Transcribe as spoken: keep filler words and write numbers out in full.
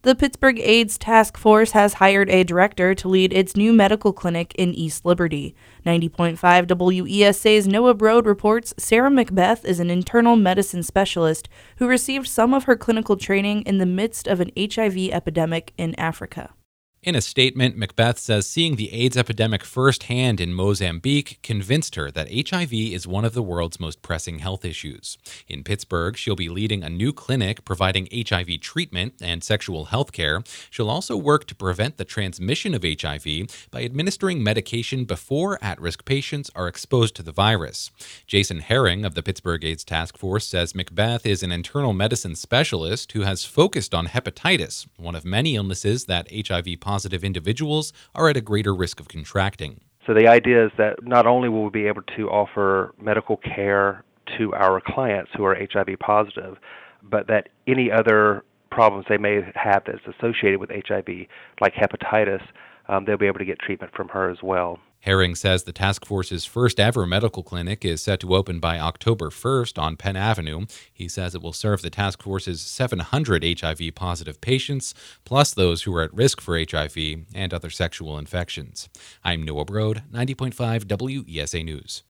The Pittsburgh AIDS Task Force has hired a director to lead its new medical clinic in East Liberty. ninety point five W E S A's Noah Broad reports Sarah Macbeth is an internal medicine specialist who received some of her clinical training in the midst of an H I V epidemic in Africa. In a statement, Macbeth says seeing the AIDS epidemic firsthand in Mozambique convinced her that H I V is one of the world's most pressing health issues. In Pittsburgh, she'll be leading a new clinic providing H I V treatment and sexual health care. She'll also work to prevent the transmission of H I V by administering medication before at-risk patients are exposed to the virus. Jason Herring of the Pittsburgh AIDS Task Force says Macbeth is an internal medicine specialist who has focused on hepatitis, one of many illnesses that H I V positive Positive individuals are at a greater risk of contracting. So the idea is that not only will we be able to offer medical care to our clients who are H I V positive, but that any other problems they may have that's associated with H I V, like hepatitis, um, they'll be able to get treatment from her as well. Herring says the task force's first ever medical clinic is set to open by October first on Penn Avenue. He says it will serve the task force's seven hundred H I V positive patients, plus those who are at risk for H I V and other sexual infections. I'm Noah Broad, ninety point five W E S A News.